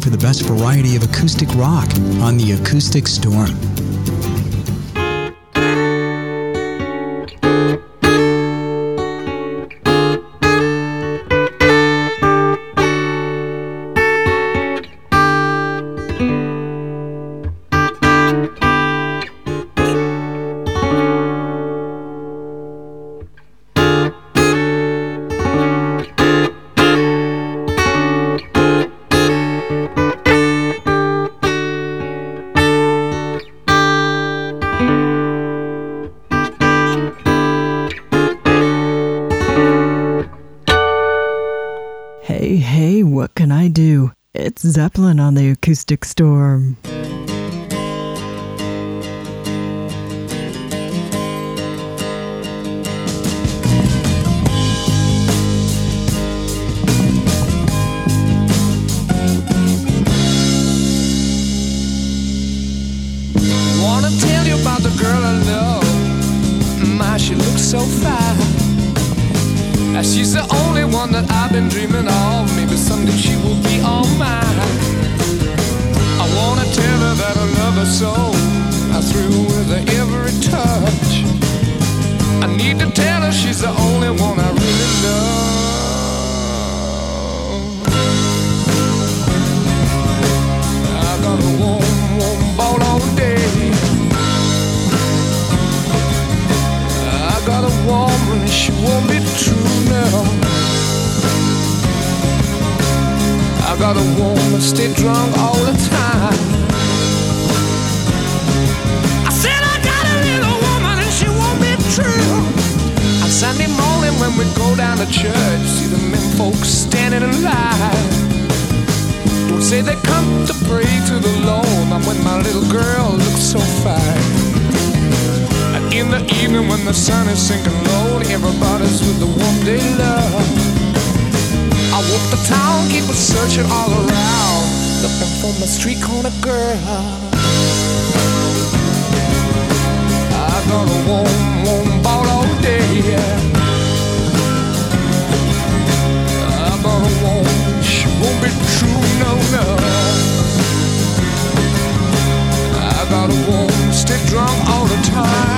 for the best variety of acoustic rock on The Acoustic Storm. Hey, what can I do? It's Zeppelin on The Acoustic Storm. Wanna tell you about the girl I love. My, she looks so fine. She's the only one that I've been dreaming of. Maybe someday she will be all mine. I wanna tell her that I love her so. I thrill with her every touch. I need to tell her she's the only one I really love. I got a warm, warm ball all day. I got a woman, she won't be true now. I got a woman, stay drunk all the time. I said I got a little woman and she won't be true. On Sunday morning when we go down to church, see the men folks standing in line. Don't say they come to pray to the Lord, not when my little girl looks so fine. In the evening when the sun is sinking low, everybody's with the one-day love. I walk the town, keep searching all around, looking for my street corner girl. I got a warm, warm ball all day. I got a woman, she won't be true, no, no. I got a woman, stay drunk all the time.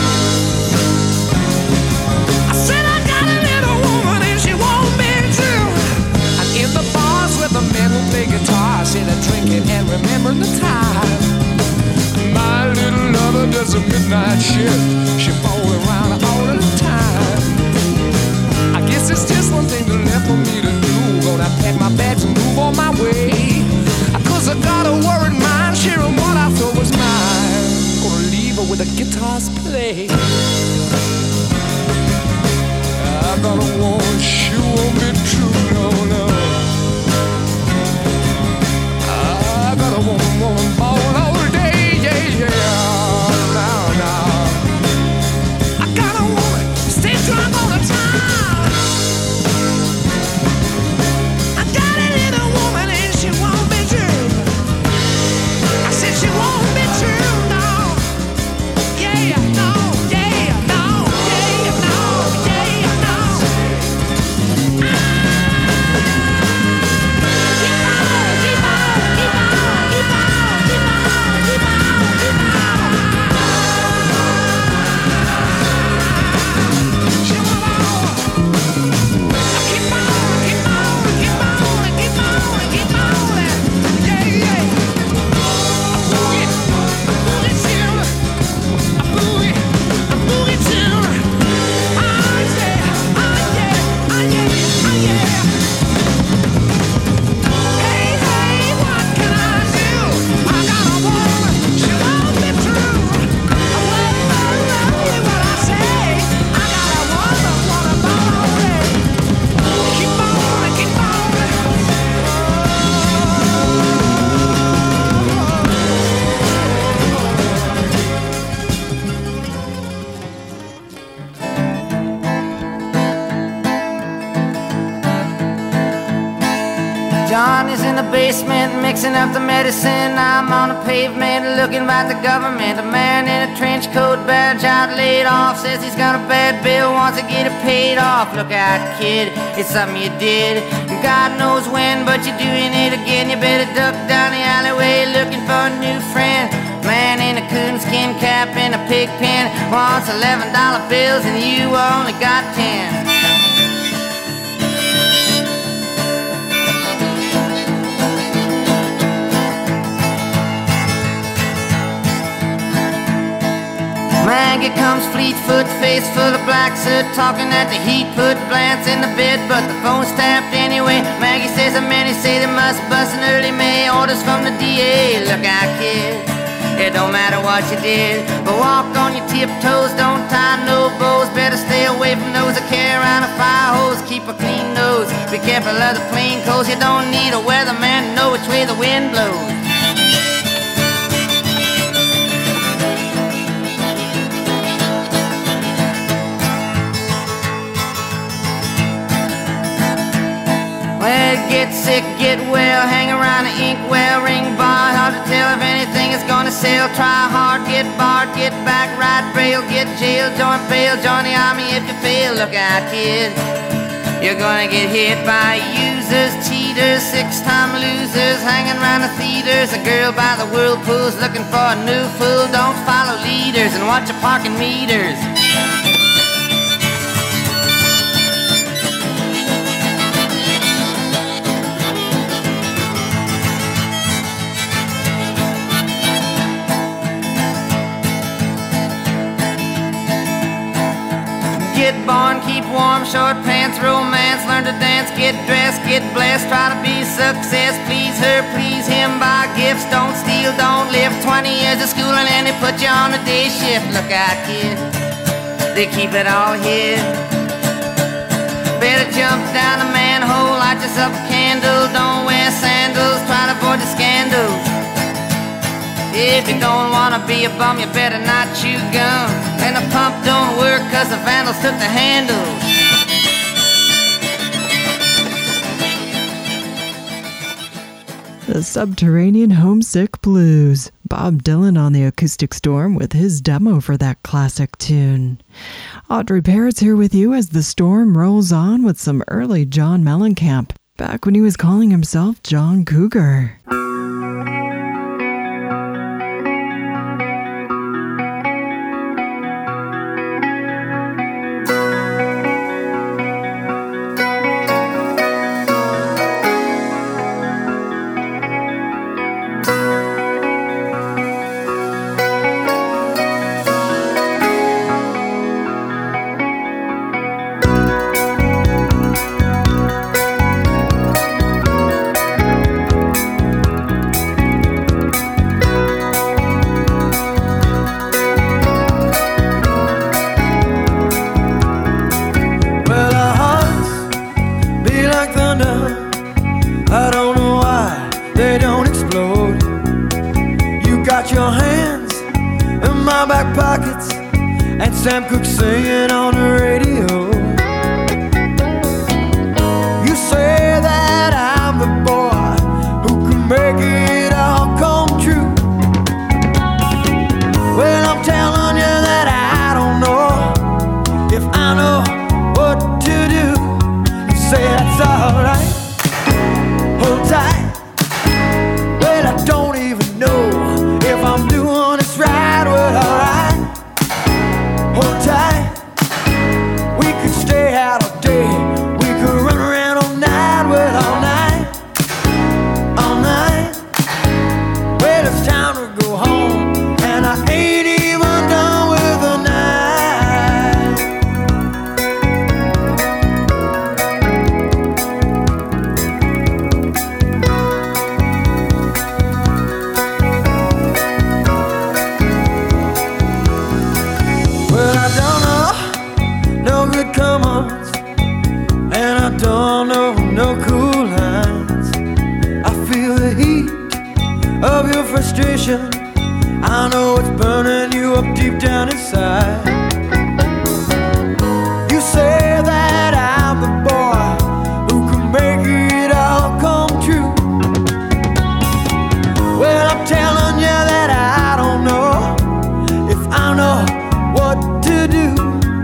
I said I got a little woman and she won't be true. And in the bars where the men will play guitar, say they're drinking and remember the time. My little lover does a midnight shift. She follows around all the time. I guess it's just one thing left for me to do. Gonna pack my bags and move on my way. Cause I got a worried mind, sharing what I thought was mine. Gonna leave her with the guitars play. I got a woman, she won't be true, no, no. I got a woman, ball all day, yeah, yeah. Now, now. I got a woman, stay drunk all the time. I got a little woman and she won't be true. I said she won't be true, no. Yeah, no, yeah, no, yeah, no, yeah, no. Johnny's in the basement mixing up the medicine. I'm on the pavement looking at the government. A man in a trench coat, badge out, laid off, says cause he's got a bad bill, wants to get it paid off. Look out, kid, it's something you did. God knows when, but you're doing it again. You better duck down the alleyway looking for a new friend. Man in a coonskin cap in a pig pen wants $11 bills and you only got 10. Maggie comes Fleetfoot, face full of black soot, talking at the heat, put plants in the bed, but the phone's tapped anyway. Maggie says the many say they must bust in early May. Orders from the DA, look out, kid, it don't matter what you did, but walk on your tiptoes, don't tie no bows. Better stay away from those that carry around a fire hose. Keep a clean nose, be careful of the plain clothes. You don't need a weatherman to know which way the wind blows. Well, get sick, get well, hang around the inkwell, ring bar, hard to tell if anything is gonna sell. Try hard, get barred, get back, ride braille, get jailed, join bail, join the army if you fail. Look out, kid, you're gonna get hit by users, cheaters, six-time losers, hanging around the theaters. A girl by the whirlpools looking for a new fool. Don't follow leaders and watch your parking meters. Get born, keep warm, short pants, romance, learn to dance, get dressed, get blessed, try to be success, please her, please him, buy gifts, don't steal, don't live. 20 years of schooling and they put you on a day shift. Look out, kid, they keep it all here. Better jump down the manhole, light yourself a candle, don't wear sandals, try to avoid the scandals. If you don't wanna be a bum, you better not chew gum. And the pump don't work cause the vandals took the handles. The Subterranean Homesick Blues. Bob Dylan on the Acoustic Storm with his demo for that classic tune. Audrey Parrott's here with you as the storm rolls on with some early John Mellencamp, back when he was calling himself John Cougar. Sam Cooke singing on the radio. You say that I'm the boy who can make it all come true. Well, I'm telling you that I don't know if I know what to do. You say that's alright, hold tight. Well, I don't even know if I'm doing this right. Well, alright, hold tight. We could stay out all day, we could run around all night. Well, all night, all night. Well, it's time to go home, and I ain't even done with the night. Well, I don't know no good come-ons, and I don't know no cool lines. I feel the heat of your frustration, I know it's burning you up deep down inside. You say that I'm the boy who can make it all come true. Well, I'm telling you that I don't know if I know what to do.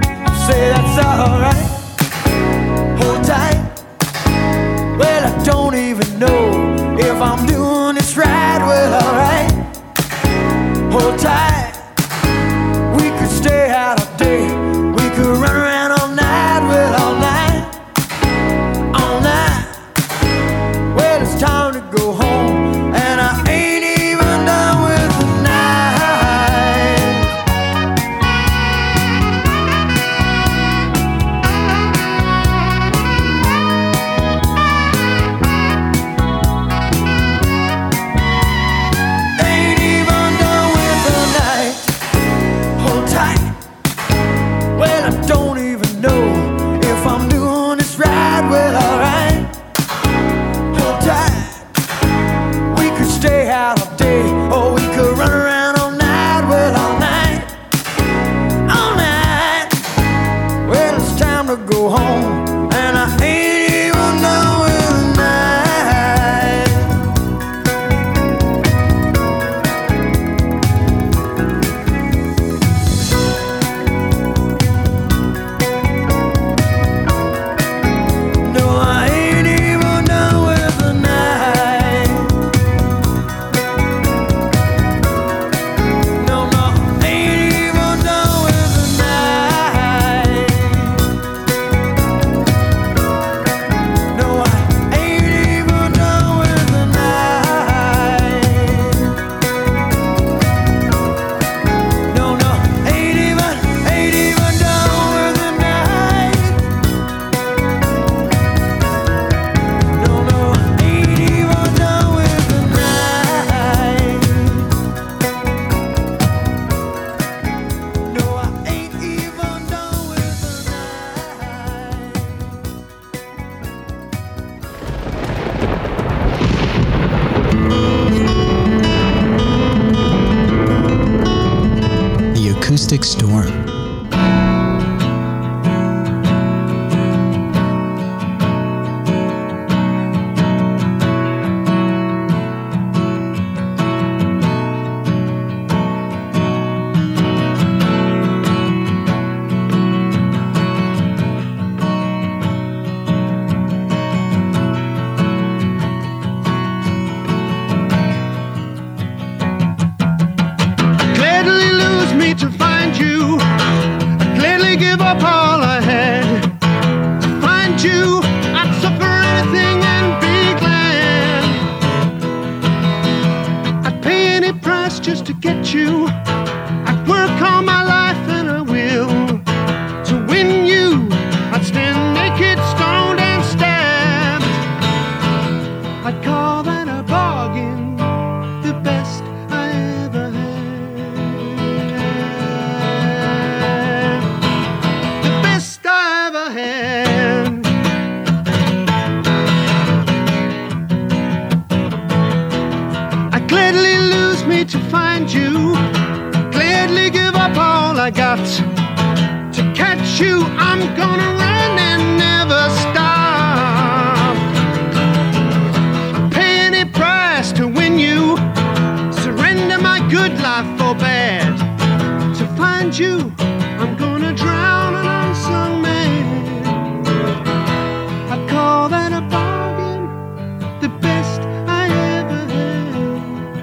wanna go home, and I ain't even done with the night. No, I ain't even done with the night. No, no, ain't even done with the night. No, I ain't even done with the night. No, no, ain't even done with the night. No, no, ain't even done with the night. No, I ain't even done with the night. The Acoustic Storm. Gladly lose me to find you. I'd gladly give up all I had to find you. I'd suffer anything and be glad. I'd pay any price just to get you. I'd work all my life and I will to win you. I'd stand naked, stoned and stabbed. I'd call that a bargain, the best I ever had. The best I ever had. I'd gladly lose me to find you. Gladly give up all I got to catch you. I'm gonna run and never stop. I'd pay any price to win you. Surrender my good life for bad to find you. I'm gonna drown an unsung man. I'd call that a bargain, the best I ever had.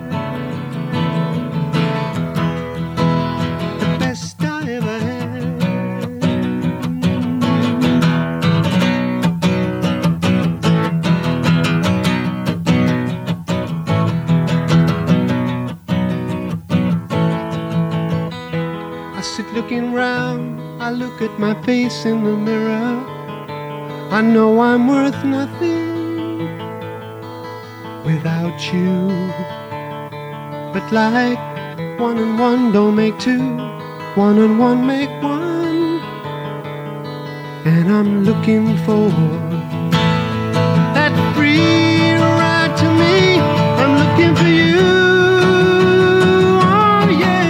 The best I ever had. I sit looking round, I look at my face in the mirror. I know I'm worth nothing without you. But like one and one don't make two, one and one make one. And I'm looking for that free ride to me. I'm looking for you. Oh yeah.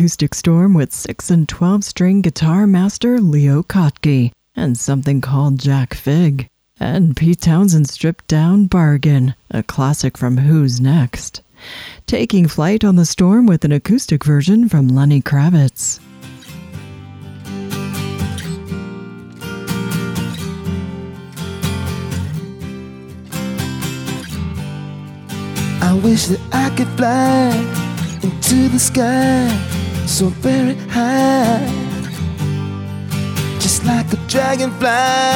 Acoustic Storm with 6 and 12-string guitar master Leo Kottke and something called Jack Fig. And Pete Townshend's stripped down Bargain, a classic from Who's Next. Taking Flight on the Storm with an acoustic version from Lenny Kravitz. I wish that I could fly into the sky so very high, just like a dragonfly.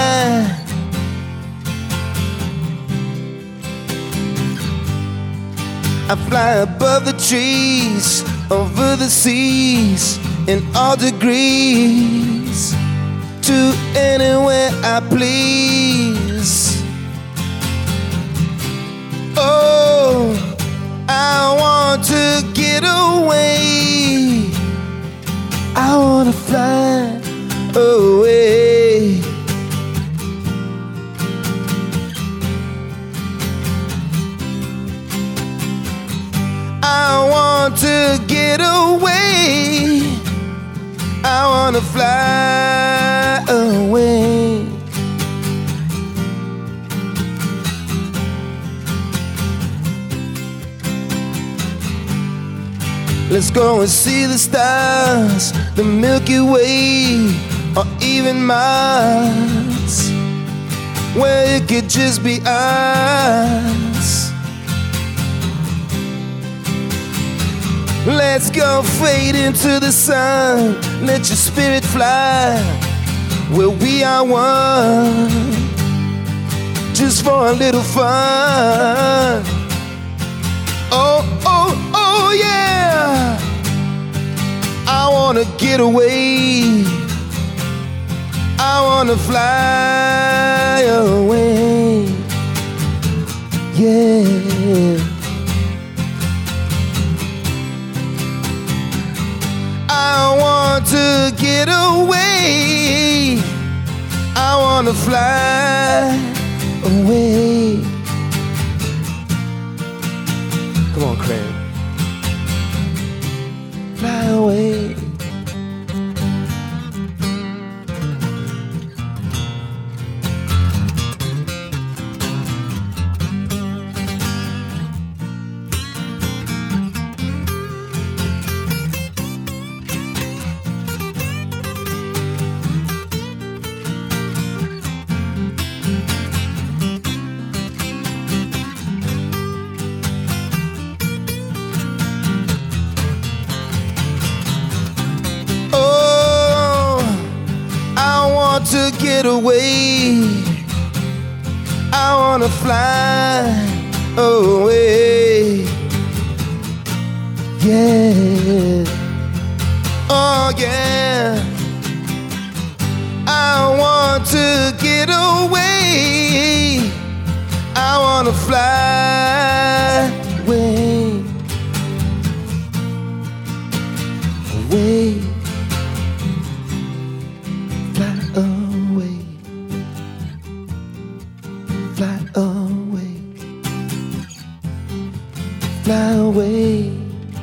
I fly above the trees, over the seas, in all degrees, to anywhere I please. Oh, I want to get away. I want to fly away. I want to get away. I want to fly away. Let's go and see the stars, the Milky Way, or even Mars, where it could just be us. Let's go fade into the sun, let your spirit fly, where we are one, just for a little fun. Oh, oh, oh yeah, I wanna get away, I wanna fly away, yeah. I want to get away, I want to fly away. Come on, Craig. Fly away. To get away, I wanna fly away, yeah, oh yeah, I want to get away, I wanna fly away, away. Fly away.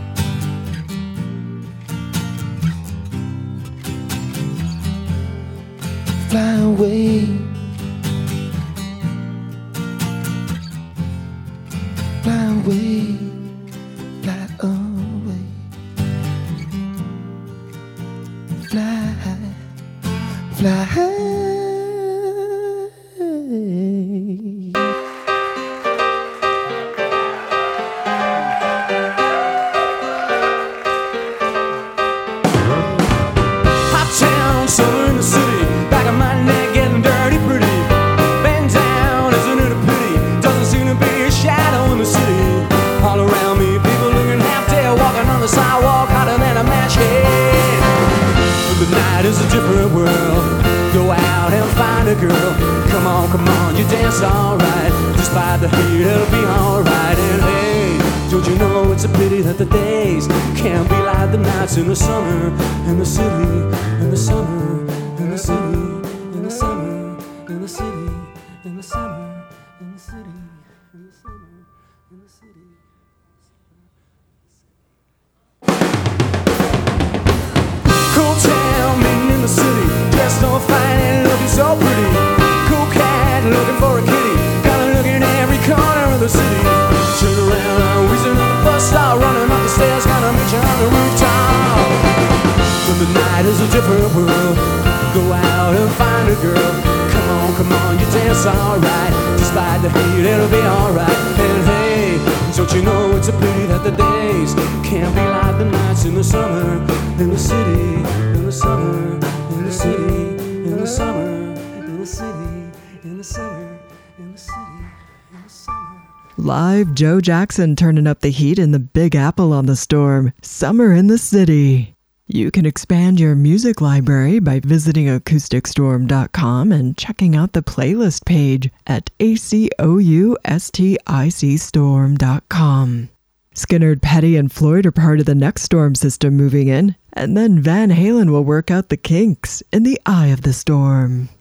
Fly away. Fly away. Fly away. Fly. Fly. It's a different world. Go out and find a girl. Come on, you dance alright. Despite the heat, it'll be alright. And hey, don't you know it's a pity that the days can't be like the nights in the summer, in the city, in the summer, in the city, in the summer, in the city, in the summer, in the city, in the summer, in the city. is a different world. Go out and find a girl. Come on, you dance alright. Despite the heat, it'll be alright. And hey, don't you know it's a pity that the days can't be like the nights in the summer, in the city, in the summer, in the city, in the summer, in the city, in the summer, in the city, in the summer. Live Joe Jackson turning up the heat in the Big Apple on the Storm, Summer in the City. You can expand your music library by visiting acousticstorm.com and checking out the playlist page at acoustic.com. Skynyrd, Petty, and Floyd are part of the next storm system moving in, and then Van Halen will work out the kinks in the eye of the storm.